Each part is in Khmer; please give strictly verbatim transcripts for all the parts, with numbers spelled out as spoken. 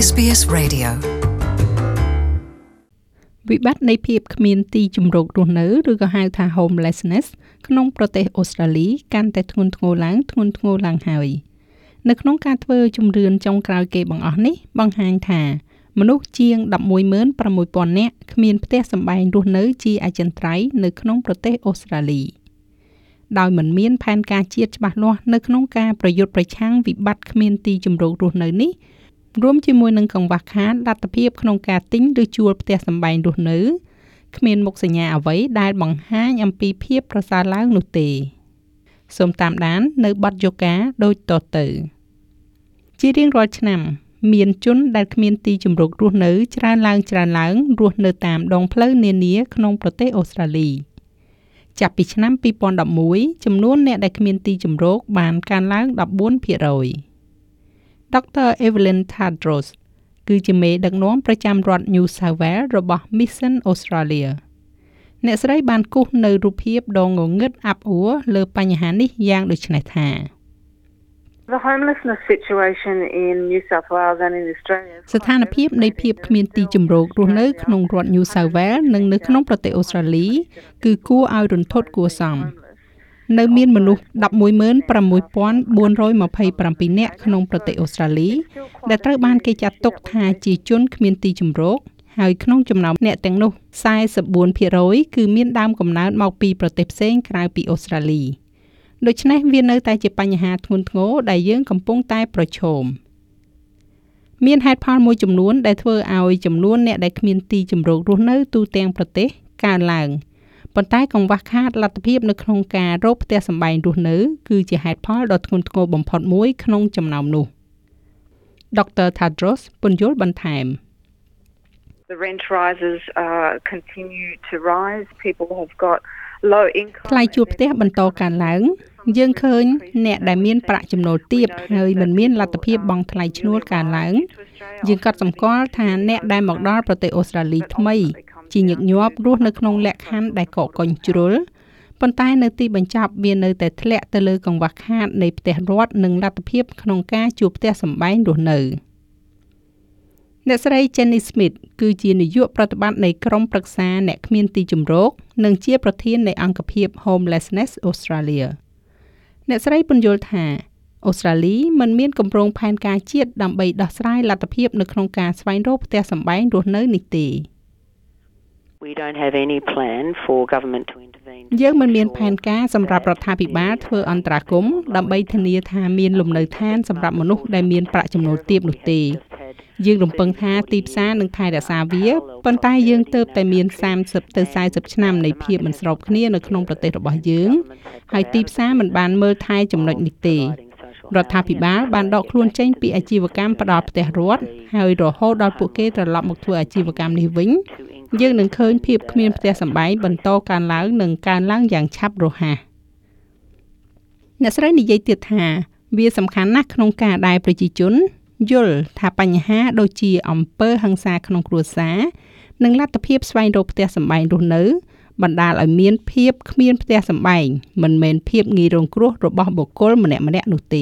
เอส บี เอส Radio វិបត្តិនៃភាពគ្មានទីជម្រករស់នៅឬក៏ហៅថា homelessness ក្នុងប្រទេសអូស្ត្រាលីកាន់តែធ្ងន់ធ្ងរឡើងធ្ងន់ធ្ងរឡើងហើយនៅក្នុងការធ្វើជំរឿនចុងក្រោយគេបង្អស់នេះបង្ហាញថាមនុស្សជាង ដប់មួយម៉ឺនប្រាំមួយពាន់ នាក់គ្មានផ្ទះសម្បែងរស់នៅជាអចិន្ត្រៃយ៍នៅក្នុងប្រទេសអូស្ត្រាលីដោយមិនមានផែនការជាតិច្បាស់លាស់នៅក្នុងការប្រយុទ្ធប្រឆាំងវិបត្តិគ្មានទីជម្រករស់នៅនេះរួមជាមួយនឹងកង្វះខាតលទ្ធភាពក្នុងការទិញឬជួលផ្ទះសម្បែងរស់នៅគ្មានមុខសញ្ញាអ្វីដែលបង្ហាញអំពីភាពប្រសើរឡើងនោះទេសូមតាមដាននៅបទយកាដូចតទៅជារៀងរាល់ឆ្នាំមានជនដែលគ្មានទីជម្រករស់នៅច្រើនឡើងច្រើនឡើងរស់នៅតាមដងផ្លូវនានាក្នុងប្រទេសអូស្ត្រាលីចាប់ពីឆ្នាំពីរពាន់ដប់មួយចំនួនអ្នកដែលគ្មានទីជម្រកបានកើនឡើង ដប់បួនភាគរយ ដុកទ័រ Evelyn Tadros គឺជាមេដឹកនាំប្រចាំរដ្ឋ New South Wales របស់ Mission Australia អ្នកស្រីបានគូសនៅរូបភាពដងងងឹតអាប់អួរលើបញ្ហានេះយ៉ាងដូចនេះថា The homelessness situation in New South Wales and in Australia ស្ថានភាពនៃភាពគ្មានទីជម្រករស់នៅក្នុងរដ្ឋ New South Wales និងនៅក្នុងប្រទេសអូស្ត្រាលីគឺគួរឲ្យរន្ធត់គួរសមនៅមានមនុស្ស ដប់មួយម៉ឺនប្រាំមួយពាន់បួនរយម្ភៃប្រាំពីរ នាក់ក្នុងប្រទេសអូស្ត្រាលីដែលត្រូវបានគេចាត់ទុកថាជាជនគ្មានទីជម្រកហើយក្នុងចំណោមអ្នកទាំងនោះ សែសិបបួនភាគរយ គឺមានដើមកំណើតមកពីប្រទេសផ្សេងក្រៅពីអូស្ត្រាលីដូច្នេះវានៅតែជាបញ្ហាធ្ងន់ធ្ងរដែលយើងកំពុងតែប្រឈមមានហេតុផលមួយចំនួនដែលធ្វើឲ្យចំនួនអ្នកដែលគ្មានទីជម្រករស់នៅទូទាំងប្រទេសកើនឡើងប៉ុន្តែកង្វះខាតលទ្ធភាពនៅក្នុងការរកផ្ទះសម្បែងរស់នៅគឺជាហេតុផលដ៏ធ្ងន់ធ្ងរបំផុតមួយក្នុងចំណោមនោះ ដុកទ័រ Tadros ពន្យល់បន្ថែម The rent rises uh, continue to rise. People have got low income. ថ្លៃជួលផ្ទះបន្តកើនឡើងយើងឃើញអ្នកដែលមានប្រាក់ចំណូលទាបហើយមិនមានលទ្ធភាពបង់ថ្លៃឈ្នួលកើនឡើងយើងកត់សម្គាល់ថាអ្នកដែលមកដល់ប្រទេសអូស្ត្រាលីថ្មីជាញឹកញាប់រស់នៅក្នុងលក្ខខណ្ឌដែលកកកុញជ្រុលប៉ុន្តែនៅទីបញ្ចប់វានៅតែធ្លាក់ទៅលើកង្វះខាតនៃផ្ទះរដ្ឋនិងលទ្ធភាពក្នុងការជួលផ្ទះសម្បែងរស់នៅអ្នកស្រី Jenny Smith គឺជានាយកប្រតិបត្តិនៃក្រុមប្រឹក្សាអ្នកគ្មានទីជម្រកនិងជាប្រធាននៃអង្គភាព Homelessness Australia អ្នកស្រីពន្យល់ថាអូស្ត្រាលីមិនមានគម្រោងផែនការជាតិដើម្បីដោះស្រាយលទ្ធភាពនៅក្នុងការស្វែងរកផ្ទះសម្បែងរស់នៅនេះទេ We don't have any plan for government to intervene. យើងមិនមានផែនការសម្រាប់រដ្ឋាភិបាលធ្វើអន្តរាគមន៍ដើម្បីធានាថាមានលំនៅឋានសម្រាប់មនុស្សដែលមានប្រាក់ចំណូលទាបនោះទេយើងរំពឹងថាទីផ្សារនឹងថែរក្សាវាប៉ុន្តែយើងទើបតែមានសាមសិបទៅសែសិបឆ្នាំនៃភាពមិនស្របគ្នានៅក្នុងប្រទេសរបស់យើងហើយទីផ្សារមិនបានមើលថែចំណុចនេះទេរដ្ឋាភិបាលបានដកខ្លួនចេញពីអាជីវកម្មផ្ដល់ផ្ទះរដ្ឋហើយរហូតដល់ពួកគេត្រឡប់មកធ្វើអាជីវកម្មនេះវិញយើងនឹងឃើញភាពគ្មានផ្ទះសម្បែងបន្តកើនឡើងនិងកើនឡើងយ៉ាងឆាប់រហ័សអ្នកស្រីនិយាយទៀតថាវាសំខាន់ណាស់ក្នុងការដែលប្រជាជនយល់ថាបញ្ហាដូចជាអំពើហិង្សាក្នុងគ្រួសារនិងលទ្ធភាពស្វែងរកផ្ទះសម្បែងរស់នៅបណ្ដាលឲ្យមានភាពគ្មានផ្ទះសម្បែងមិនមែនភាពងាយរងគ្រោះរបស់បុគ្គលម្នាក់ៗនោះទេ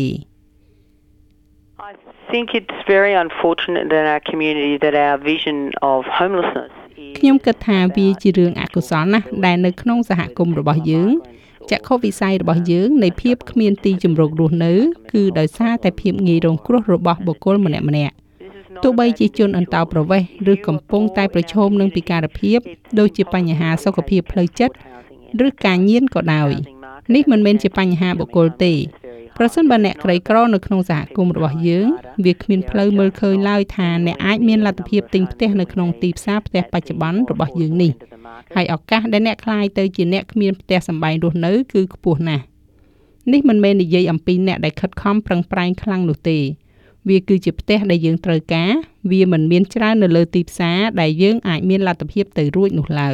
I think it's very unfortunate in our community that our vision of homelessness is ខ្ញុំគិតថាវាជារឿងអកុសលណាស់ដែលនៅក្នុងសហគមន៍របស់យើងចក្ខុវិស័យរបស់យើងនៃភាពគ្មានទីជម្រករស់នៅគឺដោយសារតែភាពងាយរងគ្រោះរបស់បុគ្គលម្នាក់ៗទោះបីជាជនអន្តោប្រវេសន៍ឬកំពុងតែប្រឈមនឹងពិការភាពដូចជាបញ្ហាសុខភាពផ្លូវចិត្តឬការញៀនក៏ដោយនេះមិនមែនជាបញ្ហាបុគ្គលទេប្រសិនបើអ្នកក្រីក្រនៅក្នុងសហគមន៍របស់យើងវាគ្មានផ្លូវមើលឃើញឡើយថាអ្នកអាចមានលទ្ធភាពទិញផ្ទះនៅក្នុងទីផ្សារផ្ទះបច្ចុប្បន្នរបស់យើងនេះហើយឱកាសដែលអ្នកក្លាយទៅជាអ្នកគ្មានផ្ទះសម្បែងរស់នៅគឺខ្ពស់ណាស់នេះមិនមែននិយាយអំពីអ្នកដែលខិតខំប្រឹងប្រែងខ្លាំងនោះទេវាគឺជាផ្ទះដែលយើងត្រូវការវាមិនមានច្រើននៅលើទីផ្សារដែលយើងអាចមានលទ្ធភាពទៅរួចនោះឡើយ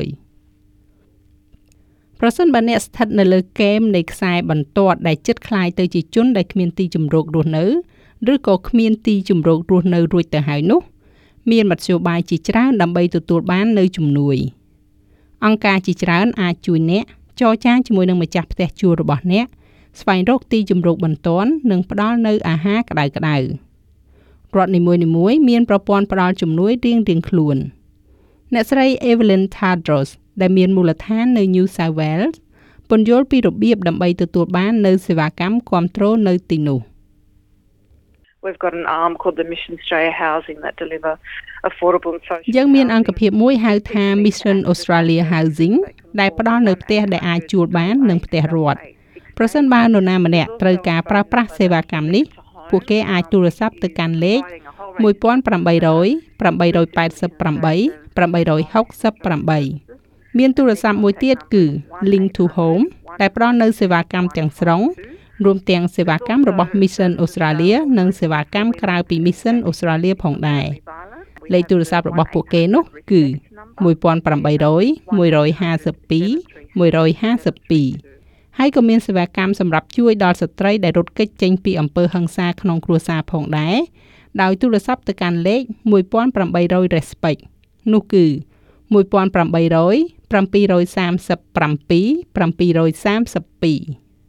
ប្រសិនបើអ្នកស្ថិតនៅលើគែមនៃខ្សែបន្ទាត់ដែលជិតคล้ายទៅជាជនដែលគ្មានទីជម្រករស់នៅឬក៏គ្មានទីជម្រករស់នៅរួចទៅហើយនោះមានមធ្យោបាយជាច្រើនដើម្បីទទួលបាននៅជំនួយអង្គការជាច្រើនអាចជួយអ្នកចរចាជាមួយនឹងម្ចាស់ផ្ទះជួលរបស់អ្នកស្វែងរកទីជម្រកបន្ទាន់និងផ្ដល់នៅអាហារក្តៅៗរដ្ឋនីមួយៗមានប្រព័ន្ធផ្ដល់ជំនួយរៀងៗខ្លួនអ្នកស្រី Evelyn Tadros ដែលមានមូលដ្ឋាននៅ New South Wales ពន្យល់ពីរបៀបដើម្បីទទួលបាននូវសេវាកម្មគាំទ្រនៅទីនោះ We've got an arm called the Mission Australia Housing that deliver affordable and social យើងមានអង្គភាពមួយហៅថា Mission Australia Housing ដែលផ្ដល់នូវផ្ទះដែលអាចជួលបាននិងផ្ទះរដ្ឋប្រសិនបើនរណាម្នាក់ត្រូវការប្រើប្រាស់សេវាកម្មនេះពួកគេអាចទូរស័ព្ទទៅកាន់លេខone eight hundred, eight eight eight eight, eight six eightមានទូរស័ព្ទមួយទៀតគឺ Link to Home ដែលផ្ដល់នូវសេវាកម្មទាំងស្រុងរួមទាំងសេវាកម្មរបស់ Mission Australia និងសេវាកម្មក្រៅពី Mission Australia ផងដែរលេខទូរស័ព្ទរបស់ពួកគេនោះគឺone eight hundred, one five two, one five twoហើយក៏មានសេវាកម្មសម្រាប់ជួយដល់ស្ត្រីដែលរត់គេចចេញពីអំពើហិង្សាក្នុងគ្រួសារផងដែរដោយទូរស័ព្ទទៅកាន់លេខone eight hundred respect នោះគឺone eight hundred, seven three seven, seven three two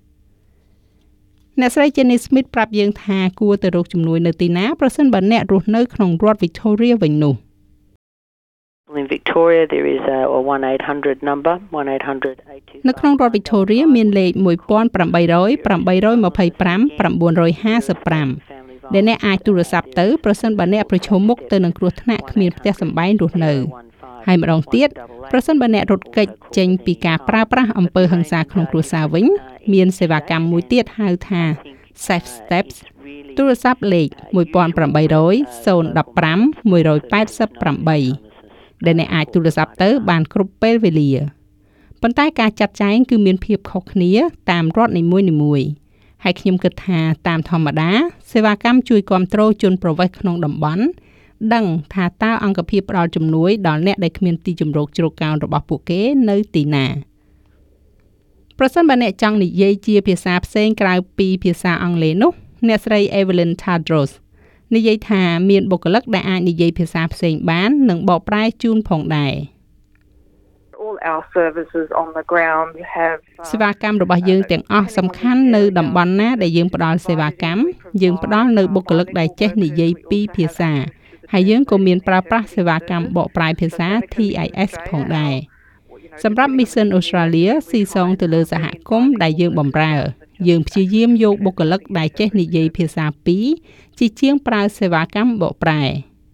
អ្នកស្រី Jenny Smith ប្រាប់យើងថាគួរទៅរកជំនួយនៅទីណាប្រសិនបើអ្នករស់នៅក្នុងរដ្ឋ Victoria វិញនោះ In Victoria there is a one eight hundred number one eight hundred eight two នៅក្នុងរដ្ឋ Victoria មានលេខone eight hundred, eight two five, nine five fiveដែលអ្នកអាចទូរស័ព្ទទៅប្រសិនបើអ្នកប្រឈមមុខទៅនឹងគ្រោះថ្នាក់គ្មានផ្ទះសម្បែងរស់នៅហើយម្ដងទៀតប្រសិនបើអ្នករត់គេចចេញពីការប្រើប្រាស់អំពើហិង្សាក្នុងគ្រួសារវិញមានសេវាកម្មមួយទៀតហៅថា Safe Steps ទូរស័ព្ទលេខone eight hundred, zero one five, one eight eightដែលអ្នកអាចទូរស័ព្ទទៅបានគ្រប់ពេលវេលាប៉ុន្តែការចាត់ចែងគឺមានភាពខុសគ្នាតាមរដ្ឋនីមួយៗហើយខ្ញុំគិតថាតាមធម្មតាសេវាកម្មជួយគាំទ្រជនប្រវេសន៍ក្នុងតំបន់ដឹងថាតើអង្គភាពផ្ដល់ជំនួយដល់អ្នកដែលគ្មានទីជម្រកជ្រកកោនរបស់ពួកគេនៅទីណាប្រសិនបើអ្នកចង់និយាយជាភាសាផ្សេងក្រៅពីភាសាអង់គ្លេសនោះអ្នកស្រី Evelyn Tadros និយាយថាមានបុគ្គលិកដែលអាចនិយាយភាសាផ្សេងបាននិងបកប្រែជូនផងដែរ All our services on the ground have សេវាកម្មរបស់យើងទាំងអស់សំខាន់នៅតំបន់ណាដែលយើងផ្ដល់សេវាកម្មយើងផ្ដល់នៅបុគ្គលិកដែលចេះនិយាយពីរភាសាហើយយើងក៏មានប្រើប្រាស់សេវាកម្មបកប្រែភាសា T I S ផងដែរសម្រាប់ Mission Australia ស៊ីសងទៅលើសហគមន៍ដែលយើងបម្រើយើងព្យាយាមយកបុគ្គលិកដែលចេះនិយាយភាសាពីរជាជាងប្រើសេវាកម្មបកប្រែ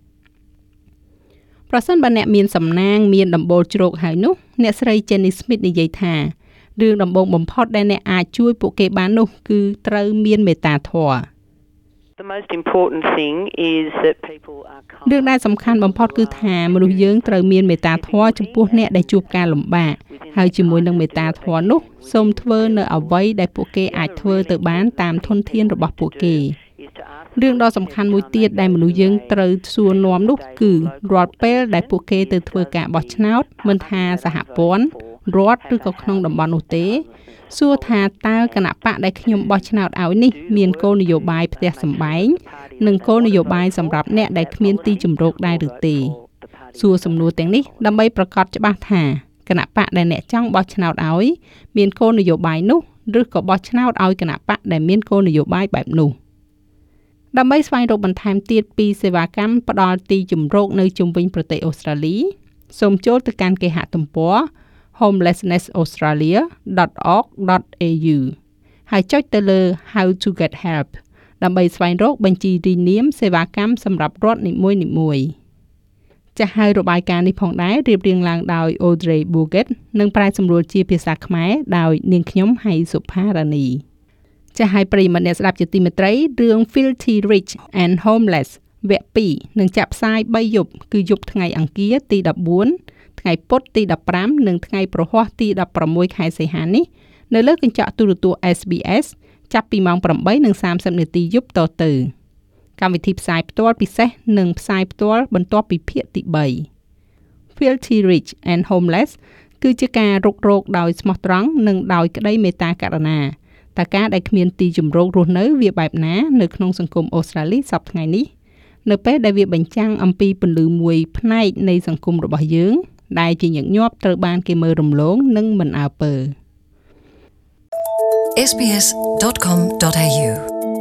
ប្រសិនបើអ្នកមានសំណាងមានដំបូលជ្រោកហើយនោះអ្នកស្រី Jenny Smith និយាយថារឿងដំបូងបំផុតដែលអ្នកអាចជួយពួកគេបាននោះគឺត្រូវមានមេត្តាធម៌ The most important thing is that people are kind. រឿងដែលសំខាន់បំផុតគឺថាមនុស្សយើងត្រូវមានមេត្តាធម៌ចំពោះអ្នកដែលជួបការលំបាកហើយជាមួយនឹងមេត្តាធម៌នោះសូមធ្វើនៅអ្វីដែលពួកគេអាចធ្វើទៅបានតាមធនធានរបស់ពួកគេរឿងដ៏សំខាន់មួយទៀតដែលមនុស្សយើងត្រូវសួរនាំនោះគឺរាល់ពេលដែលពួកគេទៅធ្វើការបោះឆ្នោតមិនថាសហព័ន្ធរដ្ឋឬក៏ក្នុងតំបន់នោះទេសួរថាតើគណៈបកដែលខ្ញុំបោះឆ្នោតឲ្យនេះមានគោលនយោបាយផ្ទះសម្បែងនិងគោលនយោបាយសម្រាប់អ្នកដែលគ្មានទីជម្រកដែរឬទេសួរសំណួរទាំងនេះដើម្បីប្រកាសច្បាស់ថាគណៈបកដែលអ្នកចង់បោះឆ្នោតឲ្យមានគោលនយោបាយនោះឬក៏បោះឆ្នោតឲ្យគណៈបកដែលមានគោលនយោបាយបែបនោះដើម្បីស្វែងរកបន្ថែមទៀតពីសេវាកម្មផ្ដល់ទីជម្រកនៅជុំវិញប្រទេសអូស្ត្រាលីសូមចូលទៅកាន់គេហទំព័រ homelessness australia dot org dot a u ហើយចុចទៅលើ How to get help ដើម្បីស្វែងរកបញ្ជីរីនាមសេវាកម្មសម្រាប់រដ្ឋនីមួយៗចាស់ហើយរបាយការណ៍នេះផងដែររៀបរៀងឡើងដោយ Audrey Bogut និងប្រែសម្រួលជាភាសាខ្មែរដោយនាងខ្ញុំហៃសុផារ៉ានីចាស់ហើយប្រិយមិត្តអ្នកស្ដាប់ជាទីមេត្រីរឿង Filthy Rich and Homeless វគ្គពីរនឹងចាក់ផ្សាយបីយប់គឺយប់ថ្ងៃអង្គារទីfourteenថ្ងៃពុធទីfifteenនិងថ្ងៃព្រហស្បតិ៍ទីsixteenខែសីហានេះនៅលើកញ្ចក់ទូរទស្សន៍ S B S ចាប់ពីម៉ោងeight thirtyនាទីយប់តទៅកម្មវិធីផ្សាយផ្ទាល់ពិសេសនិងផ្សាយផ្ទាល់បន្ទាប់ពីភាគទីthree Filthy Rich and Homeless គឺជាការរុករកដោយស្មោះត្រង់និងដោយក្តីមេត្តាករុណាតើការដែលគ្មានទីជម្រករស់នៅវាបែបណានៅក្នុងសង្គមអូស្ត្រាលីសប្តាហ៍ថ្ងៃនេះនៅពេលដែលវាបញ្ចាំងអំពីពន្លឺមួយផ្នែកនៃសង្គមរបស់យើងដែលជាញឹកញាប់ត្រូវបានគេមើលរំលងនិងមិនអើពើ S B S dot com dot a u